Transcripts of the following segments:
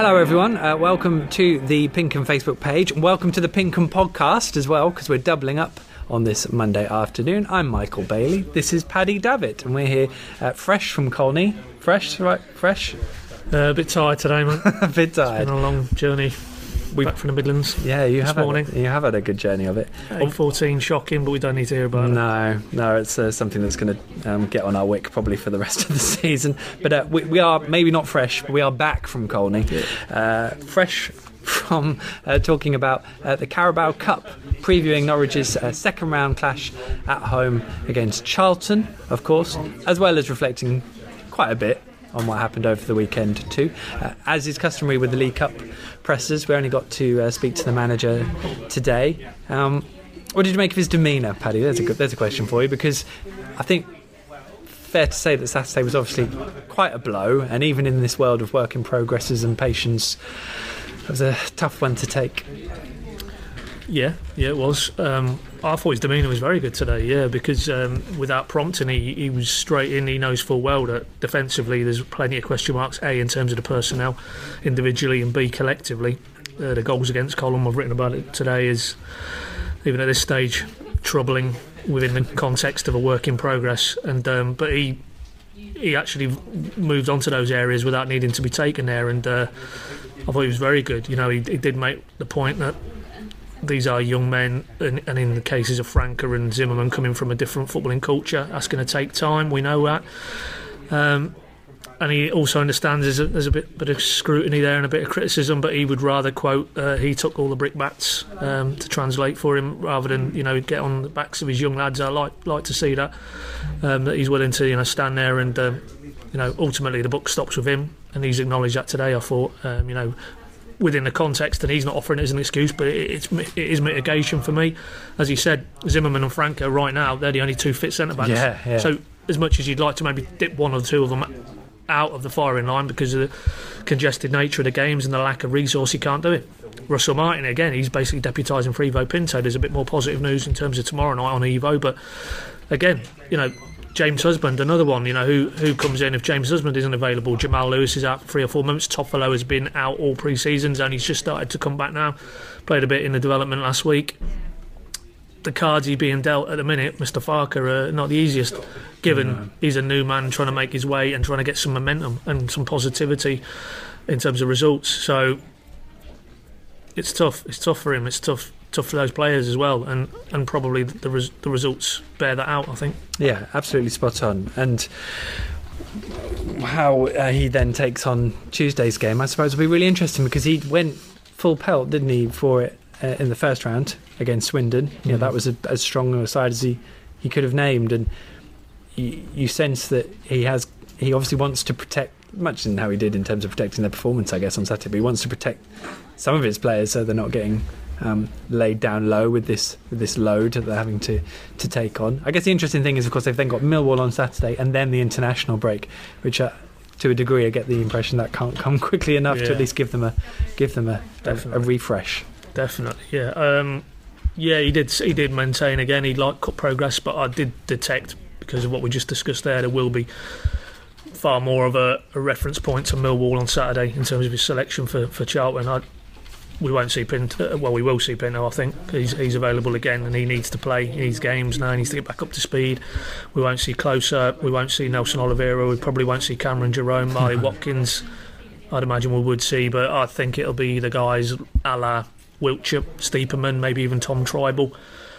Hello everyone, welcome to the Pinkham Facebook page. Welcome to the Pinkham podcast as well, because we're doubling up on this Monday afternoon. I'm Michael Bailey, this is Paddy Davitt, and we're here fresh from Colney. Fresh, right? Fresh? A bit tired today, mate. A bit tired. It's been a long journey back from the Midlands. Yeah, you have had a good journey of it. 8:14, shocking, but we don't need to hear about it. No, it's something that's going to get on our wick probably for the rest of the season. But we are maybe not fresh, but we are back from Colney. Fresh from talking about the Carabao Cup, previewing Norwich's second round clash at home against Charlton, of course, as well as reflecting quite a bit on what happened over the weekend too. As is customary with the League Cup presses, we only got to speak to the manager today. What did you make of his demeanour, Paddy? There's a question for you, because I think fair to say that Saturday was obviously quite a blow, and even in this world of work in progresses and patience, it was a tough one to take. Yeah, it was. I thought his demeanour was very good today, because without prompting, he was straight in. He knows full well that defensively there's plenty of question marks, A, in terms of the personnel individually, and B, collectively. The goals against column, I've written about it today, is, even at this stage, troubling within the context of a work in progress. And but he actually moved on to those areas without needing to be taken there, and I thought he was very good. He did make the point that these are young men, and in the cases of Franca and Zimmerman, coming from a different footballing culture, that's going to take time, we know that. And he also understands there's a bit of scrutiny there and a bit of criticism, but he would rather, quote, he took all the brickbats to translate for him, rather than get on the backs of his young lads. I like to see that he's willing to stand there, and ultimately the buck stops with him, and he's acknowledged that today. I thought within the context, and he's not offering it as an excuse, but it is mitigation for me. As he said, Zimmerman and Franca right now, they're the only two fit centre-backs. Yeah. So as much as you'd like to maybe dip one or two of them out of the firing line because of the congested nature of the games and the lack of resource, you can't do it. Russell Martin, again, he's basically deputising for Ivo Pinto. There's a bit more positive news in terms of tomorrow night on Ivo, but again, James Husband, another one, who comes in if James Husband isn't available. Jamal Lewis is out for 3 or 4 months. Toffolo has been out all pre-seasons, and he's just started to come back now. Played a bit in the development last week. The cards he's being dealt at the minute, Mr. Farker, are not the easiest, given he's a new man trying to make his way and trying to get some momentum and some positivity in terms of results. So it's tough. It's tough for him. It's tough for those players as well, and probably the results bear that out, I think. Yeah, absolutely spot on. And how he then takes on Tuesday's game, I suppose, will be really interesting, because he went full pelt, didn't he, for it in the first round against Swindon. That was as strong a side as he could have named, and you sense that he obviously wants to protect, much in how he did in terms of protecting their performance, I guess, on Saturday, but he wants to protect some of his players so they're not getting laid down low with this load that they're having to take on. I guess the interesting thing is, of course, they've then got Millwall on Saturday and then the international break, which to a degree I get the impression that can't come quickly enough to at least give them a refresh. Definitely, he did maintain again. He'd cut progress, but I did detect, because of what we just discussed there will be far more of a reference point to Millwall on Saturday in terms of his selection for Charlton. We won't see Pinto. Well, we will see Pinto. I think he's available again, and he needs to play. He needs games now. He needs to get back up to speed. We won't see Closer. We won't see Nelson Oliveira. We probably won't see Cameron Jerome, Marley Watkins. I'd imagine we would see, but I think it'll be the guys a la Wiltshire, Steeperman, maybe even Tom Tribal.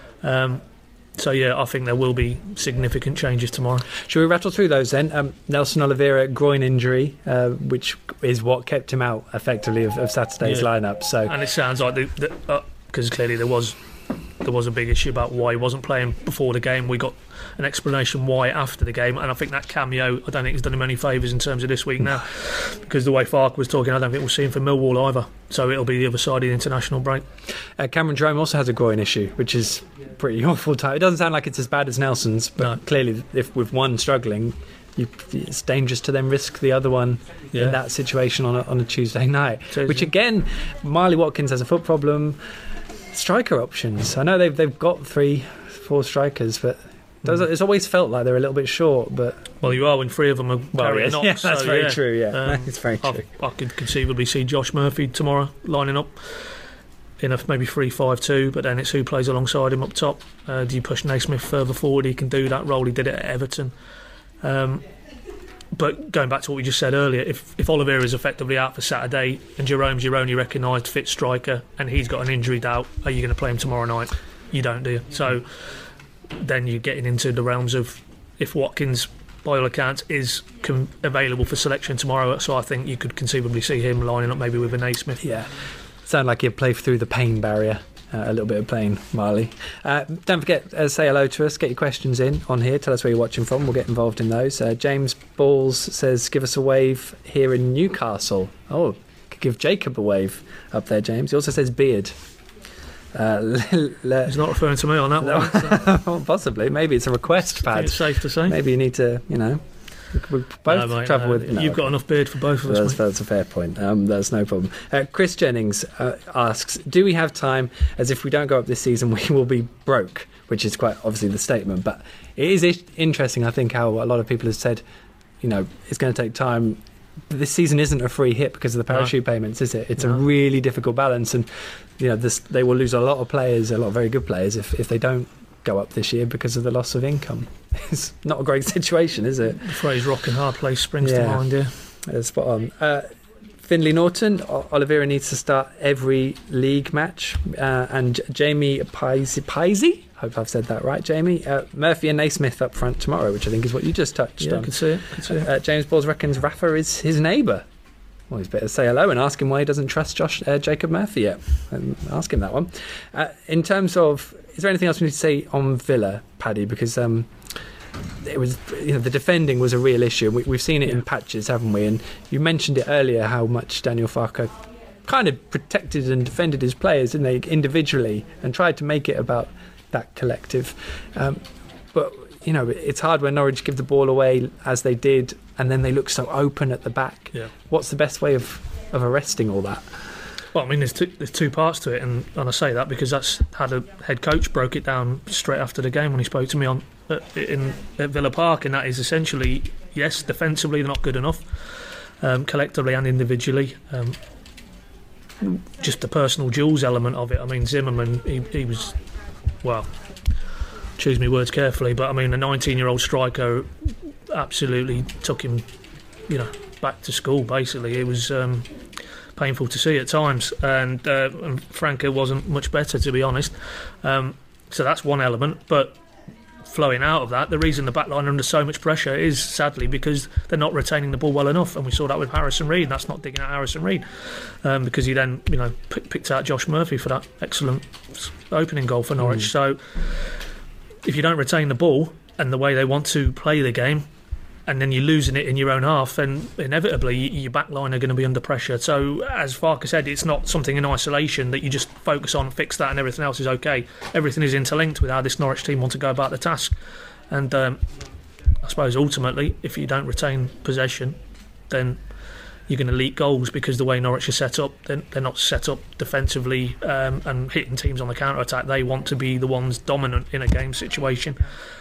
I think there will be significant changes tomorrow. Shall we rattle through those then? Nelson Oliveira, groin injury, which is what kept him out effectively of Saturday's lineup. So, and it sounds like because clearly there was a big issue about why he wasn't playing before the game. We got an explanation why after the game, and I think that cameo, I don't think it's done him any favours in terms of this week now, because the way Fark was talking, I don't think we'll see him for Millwall either, so it'll be the other side of the international break. Cameron Jerome also has a groin issue, which is pretty awful. It doesn't sound like it's as bad as Nelson's, but clearly if with one struggling, it's dangerous to then risk the other one in that situation on a Tuesday night. Which again, Marley Watkins has a foot problem. Striker options, I know they've got 3-4 strikers, but It's always felt like they're a little bit short, but well, you are when 3 of them are carrying knocks. Yeah, that's very true. Yeah, it's very true. I could conceivably see Josh Murphy tomorrow lining up in a maybe 3-5-2, but then it's who plays alongside him up top. Do you push Naismith further forward? He can do that role. He did it at Everton. But going back to what we just said earlier, if Oliveira is effectively out for Saturday and Jerome's your only recognised fit striker and he's got an injury doubt, are you going to play him tomorrow night? You don't, do you? So then you're getting into the realms of if Watkins, by all accounts, is available for selection tomorrow. So I think you could conceivably see him lining up maybe with a Naismith. Yeah. Sound like he'd play through the pain barrier. A little bit of playing, Marley. Don't forget, say hello to us, get your questions in on here, tell us where you're watching from, we'll get involved in those. James Balls says, give us a wave here in Newcastle. Oh, could give Jacob a wave up there, James. He also says beard. He's not referring to me on that one. Well, possibly, maybe it's a request pad. It's safe to say. Maybe you need to, we both travel with. You've got enough beard for both of us. That's a fair point. That's no problem. Chris Jennings asks, "Do we have time? As if we don't go up this season, we will be broke." Which is quite obviously the statement, but it is interesting. I think how a lot of people have said, it's going to take time. This season isn't a free hit because of the parachute payments, is it? It's a really difficult balance, and they will lose a lot of players, a lot of very good players, if they don't go up this year because of the loss of income. It's not a great situation, is it? The phrase rock and hard place springs to mind, Spot on. Finley Norton, Oliveira needs to start every league match, and Jamie Paisy, hope I've said that right, Jamie, Murphy and Naismith up front tomorrow, which I think is what you just touched on. I could see it. James Balls reckons Rafa is his neighbour. Well, he's better say hello and ask him why he doesn't trust Jacob Murphy yet. Ask him that one. In terms of, is there anything else we need to say on Villa, Paddy? Because it was, the defending was a real issue. We've seen it in patches, haven't we? And you mentioned it earlier how much Daniel Farke kind of protected and defended his players, didn't they, individually, and tried to make it about that collective. But it's hard when Norwich give the ball away as they did, and then they look so open at the back. Yeah. What's the best way of arresting all that? Well, I mean, there's two parts to it, and I say that because that's how the head coach broke it down straight after the game when he spoke to me at Villa Park, and that is essentially, yes, defensively they're not good enough, collectively and individually. Just the personal duels element of it. I mean, Zimmerman, he was, well, choose me words carefully, but I mean, a 19-year-old striker absolutely took him, back to school. Basically, it was painful to see at times, and Franke wasn't much better, to be honest. So that's one element, but flowing out of that, the reason the backline are under so much pressure is sadly because they're not retaining the ball well enough, and we saw that with Harrison Reed. And that's not digging out Harrison Reed, because he then picked out Josh Murphy for that excellent opening goal for Norwich. So if you don't retain the ball and the way they want to play the game, and then you're losing it in your own half, and inevitably your backline are going to be under pressure. So, as Farke said, it's not something in isolation that you just focus on, fix that, and everything else is okay. Everything is interlinked with how this Norwich team want to go about the task. And I suppose ultimately, if you don't retain possession, then you're going to leak goals, because the way Norwich are set up, they're not set up defensively and hitting teams on the counter-attack. They want to be the ones dominant in a game situation.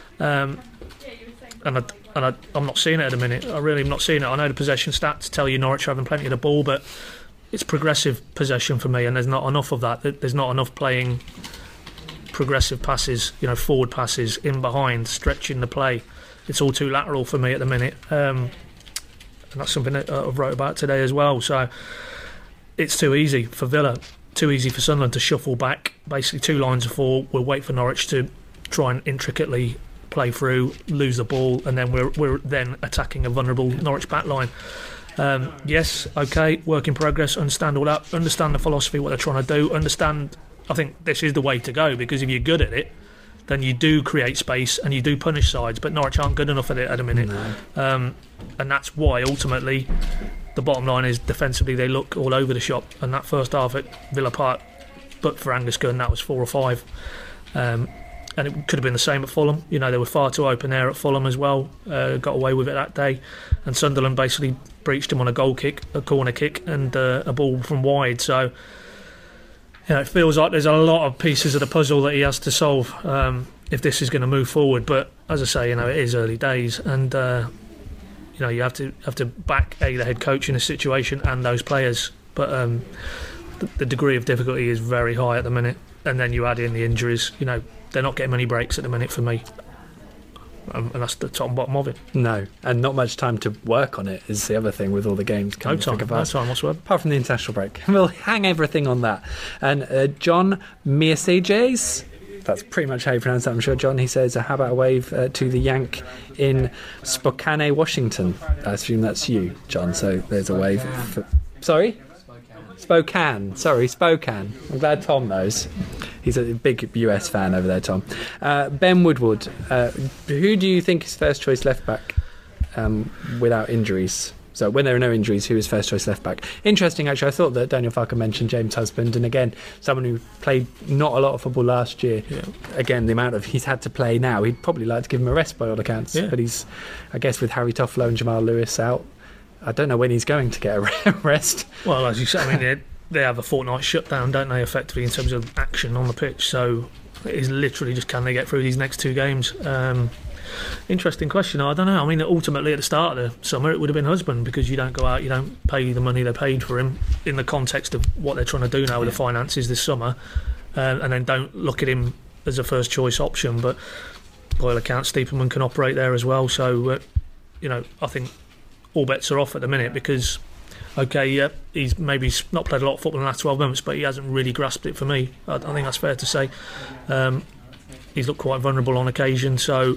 And I'm not seeing it at the minute. I really am not seeing it. I know the possession stats tell you Norwich are having plenty of the ball, but it's progressive possession for me, and there's not enough of that. There's not enough playing progressive passes, forward passes, in behind, stretching the play. It's all too lateral for me at the minute. And that's something that I've wrote about today as well. So it's too easy for Villa, too easy for Sunderland to shuffle back. Basically 2 lines of 4. We'll wait for Norwich to try and intricately play through, lose the ball, and then we're then attacking a vulnerable Norwich backline. Yes, okay, work in progress, understand all that, understand the philosophy, what they're trying to do, understand, I think this is the way to go, because if you're good at it, then you do create space and you do punish sides, but Norwich aren't good enough at it at a minute. No. And that's why ultimately the bottom line is defensively they look all over the shop, and that first half at Villa Park, but for Angus Gunn, that was 4 or 5. And it could have been the same at Fulham. They were far too open there at Fulham as well. Got away with it that day. And Sunderland basically breached him on a goal kick, a corner kick, and a ball from wide. So, it feels like there's a lot of pieces of the puzzle that he has to solve if this is going to move forward. But as I say, it is early days, and you have to back the head coach in a situation and those players. But the degree of difficulty is very high at the minute, and then you add in the injuries. They're not getting many breaks at the minute for me. And that's the top and bottom of it. No, and not much time to work on it is the other thing with all the games coming. No time whatsoever. Apart from the international break. We'll hang everything on that. And John Miesages, that's pretty much how you pronounce that, I'm sure, John. He says, how about a wave to the Yank in Spokane, Washington? I assume that's you, John, so there's a wave. Sorry? Spokane. I'm glad Tom knows. He's a big US fan over there, Tom. Ben Woodward, who do you think is first choice left back without injuries? So when there are no injuries, who is first choice left back? Interesting, actually. I thought that Daniel Farke mentioned James Husband, and again, someone who played not a lot of football last year. Yeah. Again, the amount of he's had to play now, he'd probably like to give him a rest by all accounts. Yeah. But he's, I guess, with Harry Toffolo and Jamal Lewis out, I don't know when he's going to get a rest. Well, as you said, they have a fortnight shutdown, don't they, effectively, in terms of action on the pitch. So it is literally just, can they get through these next two games? Interesting question. I don't know. Ultimately, at the start of the summer, it would have been Husband, because you don't go out, you don't pay the money they paid for him in the context of what they're trying to do now with the finances this summer, and then don't look at him as a first choice option. But by all accounts, Stiepermann can operate there as well. So, I think all bets are off at the minute, because he's maybe not played a lot of football in the last 12 months, but he hasn't really grasped it for me. I think that's fair to say. He's looked quite vulnerable on occasion. So,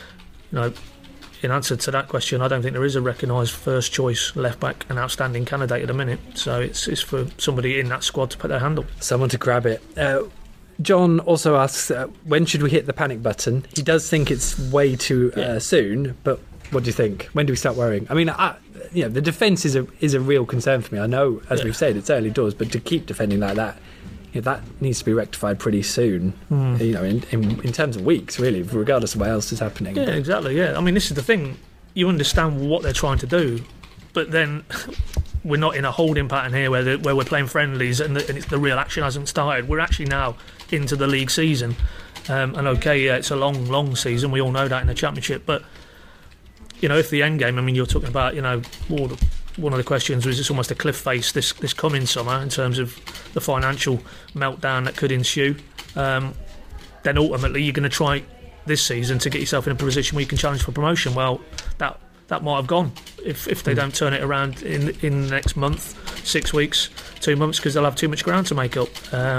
in answer to that question, I don't think there is a recognised first choice left back, an outstanding candidate at the minute. So it's for somebody in that squad to put their hand up. Someone to grab it. John also asks, when should we hit the panic button? He does think it's way too soon, but what do you think? When do we start worrying? The defence is a real concern for me. I know, as we've said, it's early doors, but to keep defending like that, that needs to be rectified pretty soon. In terms of weeks, really, regardless of what else is happening. Yeah, exactly. Yeah, this is the thing. You understand what they're trying to do, but then we're not in a holding pattern here where we're playing friendlies and the real action hasn't started. We're actually now into the league season, it's a long season. We all know that in the Championship, but if the end game, you're talking about, one of the questions was, it's almost a cliff face this coming summer in terms of the financial meltdown that could ensue. Then ultimately you're going to try this season to get yourself in a position where you can challenge for promotion. Well, that might have gone if they don't turn it around in the next month, 6 weeks, 2 months, because they'll have too much ground to make up.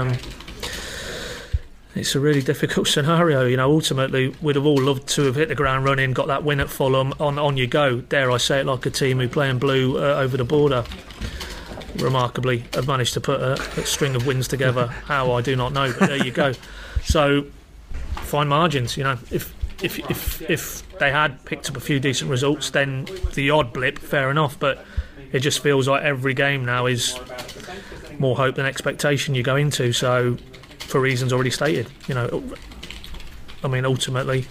It's a really difficult scenario. Ultimately, we'd have all loved to have hit the ground running, got that win at Fulham, on you go. Dare I say it, like a team who play in blue over the border. Remarkably, have managed to put a string of wins together. How, I do not know, but there you go. So, fine margins. If they had picked up a few decent results, then the odd blip, fair enough. But it just feels like every game now is more hope than expectation you go into. So, for reasons already stated, ultimately,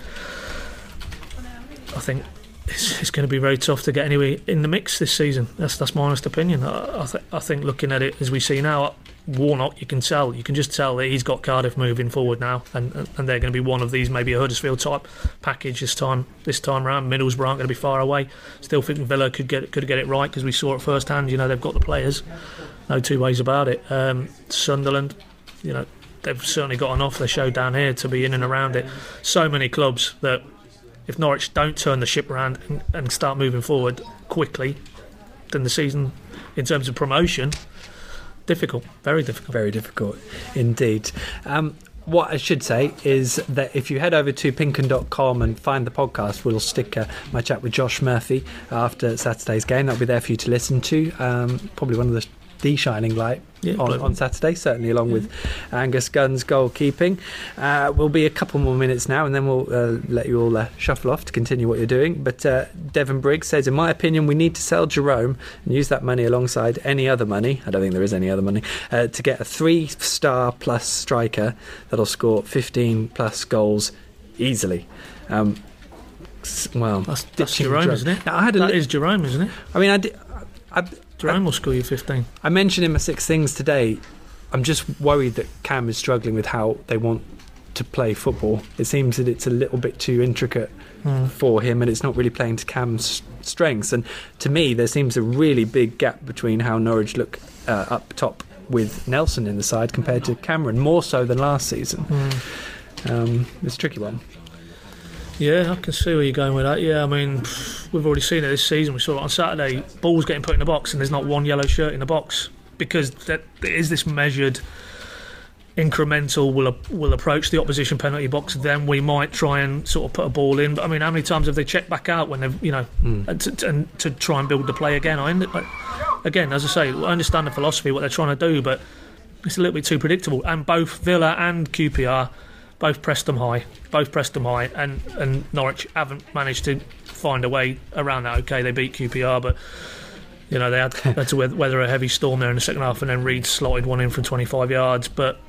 I think it's going to be very tough to get anywhere in the mix this season. That's my honest opinion. I think looking at it as we see now, Warnock, you can just tell that he's got Cardiff moving forward now, and they're going to be one of these, maybe a Huddersfield type package this time around. Middlesbrough aren't going to be far away. Still think Villa could get it right, because we saw it first hand. They've got the players, no two ways about it. Sunderland, they've certainly got enough, they showed down here, to be in and around it. So many clubs that if Norwich don't turn the ship around and start moving forward quickly, then the season, in terms of promotion, difficult, very difficult. Very difficult indeed. What I should say is that if you head over to pinkun.com and find the podcast, we'll stick my chat with Josh Murphy after Saturday's game. That'll be there for you to listen to. Probably one of the shining light on Saturday, certainly, along with Angus Gunn's goalkeeping. We'll be a couple more minutes now, and then we'll let you all shuffle off to continue what you're doing. But Devon Briggs says, in my opinion, we need to sell Jerome and use that money alongside any other money, I don't think there is any other money, to get a 3-star plus striker that'll score 15 plus goals easily. Well, that's Jerome, isn't it? Now, that is Jerome, isn't it? Jerome will score you 15. I mentioned in my 6 things today, I'm just worried that Cam is struggling with how they want to play football. It seems that it's a little bit too intricate for him, and it's not really playing to Cam's strengths. And to me, there seems a really big gap between how Norwich look up top with Nelson in the side compared to Cameron, more so than last season. It's a tricky one. Yeah, I can see where you're going with that. Yeah, I mean, we've already seen it this season. We saw it on Saturday. Ball's getting put in the box and there's not one yellow shirt in the box, because there is this measured, incremental, will approach the opposition penalty box, then we might try and sort of put a ball in. But I mean, how many times have they checked back out when they've, to try and build the play again? Again, as I say, I understand the philosophy, what they're trying to do, but it's a little bit too predictable. And both Villa and QPR both pressed them high, and Norwich haven't managed to find a way around that. Okay, they beat QPR, but they had to weather a heavy storm there in the second half, and then Reed slotted one in from 25 yards.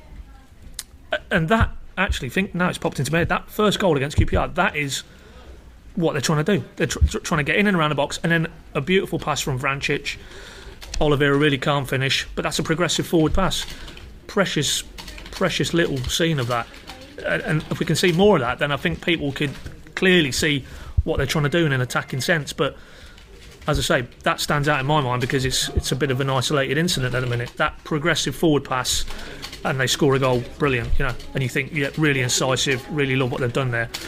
And that, actually, now it's popped into my head, that first goal against QPR, that is what they're trying to do. They're trying to get in and around the box, and then a beautiful pass from Vrancic. Oliveira really can't finish, but that's a progressive forward pass. Precious little scene of that. And if we can see more of that, then I think people could clearly see what they're trying to do in an attacking sense. But as I say, that stands out in my mind because it's a bit of an isolated incident at the minute. That progressive forward pass, and they score a goal, brilliant, and you think, yeah, really incisive, really love what they've done there,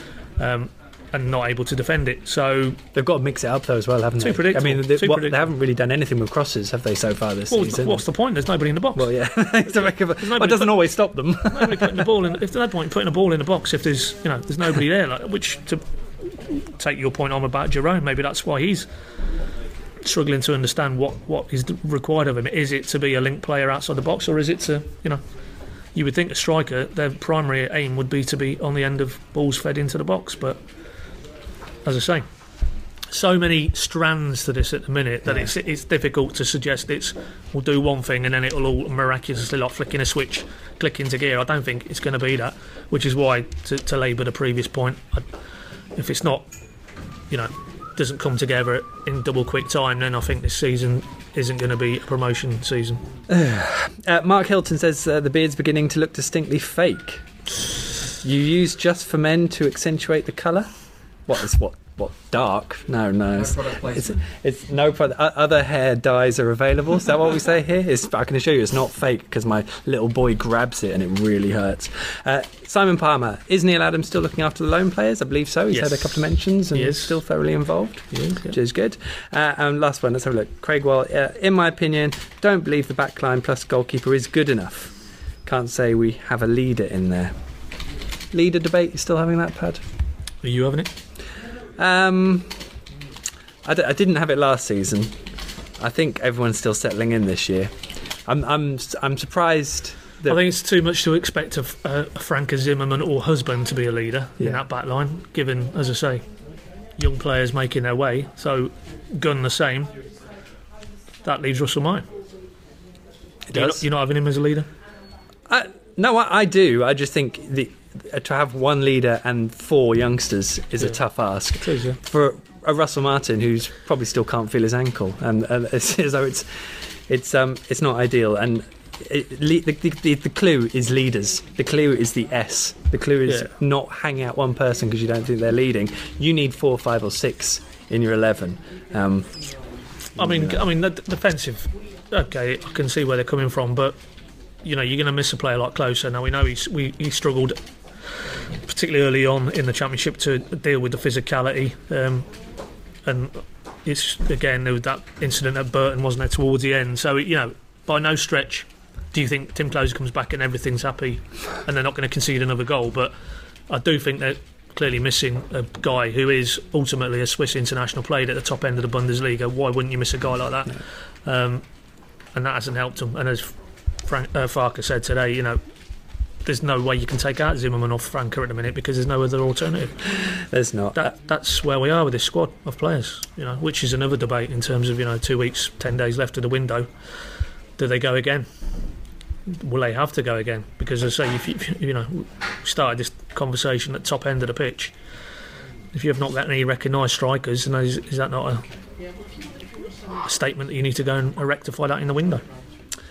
and not able to defend it. So they've got to mix it up though as well, haven't they? Too predictable. I mean, they haven't really done anything with crosses, have they, so far this season? What's the point? There's nobody in the box. Well, yeah, it doesn't always stop them. Nobody putting the ball in. If there's no point putting a ball in the box if there's nobody there. Which, to take your point on about Jerome, maybe that's why he's struggling to understand what is required of him. Is it to be a link player outside the box, or is it to, you would think a striker, their primary aim would be to be on the end of balls fed into the box, but as I say, so many strands to this at the minute that it's difficult to suggest we'll do one thing and then it'll all miraculously, like flicking a switch, click into gear. I don't think it's going to be that, which is why, to labour the previous point, if it's not, doesn't come together in double quick time, then I think this season isn't going to be a promotion season. Mark Hilton says the beard's beginning to look distinctly fake. You use Just for Men to accentuate the colour? What dark? No. It's no product. Other hair dyes are available. Is that what we say here? I can assure you it's not fake because my little boy grabs it and it really hurts. Simon Palmer, is Neil Adams still looking after the loan players? I believe so. He's had a couple of mentions and is still thoroughly involved, which is good. And last one, let's have a look. Craig Wall, in my opinion, don't believe the backline plus goalkeeper is good enough. Can't say we have a leader in there. Leader debate, you still having that, Pad? Are you having it? I didn't have it last season. I think everyone's still settling in this year. I'm surprised that I think it's too much to expect a Frank Zimmerman or husband to be a leader in that back line, given, as I say, young players making their way. So Gunn the same. That leaves Russell Mine. You're not having him as a leader? No, I do. I just think to have one leader and four youngsters is a tough ask. It is, yeah. For a Russell Martin who's probably still can't feel his ankle, and so it's not ideal. And the clue is leaders. The clue is the S. The clue is not hang out one person because you don't think they're leading. You need 4, 5, or 6 in your 11. I mean, the defensive. Okay, I can see where they're coming from, but you're going to miss a player like Klose. Now we know he struggled, particularly early on in the Championship, to deal with the physicality, and it's again there was that incident at Burton, wasn't it, towards the end? So by no stretch do you think Tim Klose comes back and everything's happy, and they're not going to concede another goal. But I do think they're clearly missing a guy who is ultimately a Swiss international, played at the top end of the Bundesliga. Why wouldn't you miss a guy like that? No. And that hasn't helped them. And as Farke said today, there's no way you can take out Zimmerman off Franke at the minute because there's no other alternative. There's not. That's where we are with this squad of players, which is another debate in terms of 2 weeks, 10 days left of the window. Do they go again? Will they have to go again? Because as I say, if we started this conversation at top end of the pitch, if you have not got any recognised strikers, then is that not a statement that you need to go and rectify that in the window?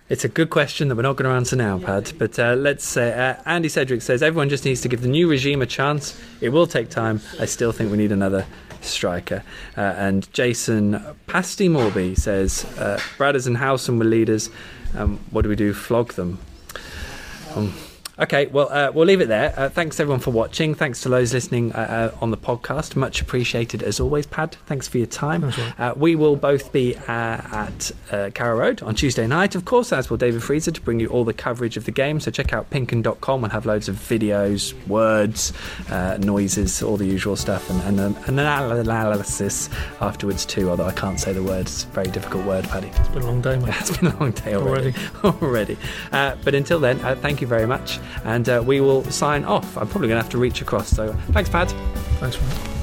It's a good question that we're not going to answer now, Pad. But let's say Andy Cedric says everyone just needs to give the new regime a chance. It will take time. I still think we need another striker. And Jason Pasty Morby says Bradders and Howson were leaders. What do we do? Flog them. Okay, well, we'll leave it there. Thanks, everyone, for watching. Thanks to those listening on the podcast. Much appreciated, as always, Pad. Thanks for your time. Right. We will both be at Carrow Road on Tuesday night, of course, as will David Freezer, to bring you all the coverage of the game. So check out pinken.com. We'll have loads of videos, words, noises, all the usual stuff, and an analysis afterwards too, although I can't say the word. It's a very difficult word, Paddy. It's been a long day, mate. It's been a long day already. But until then, thank you very much. And we will sign off. I'm probably going to have to reach across. So thanks, Pad. Thanks, mate.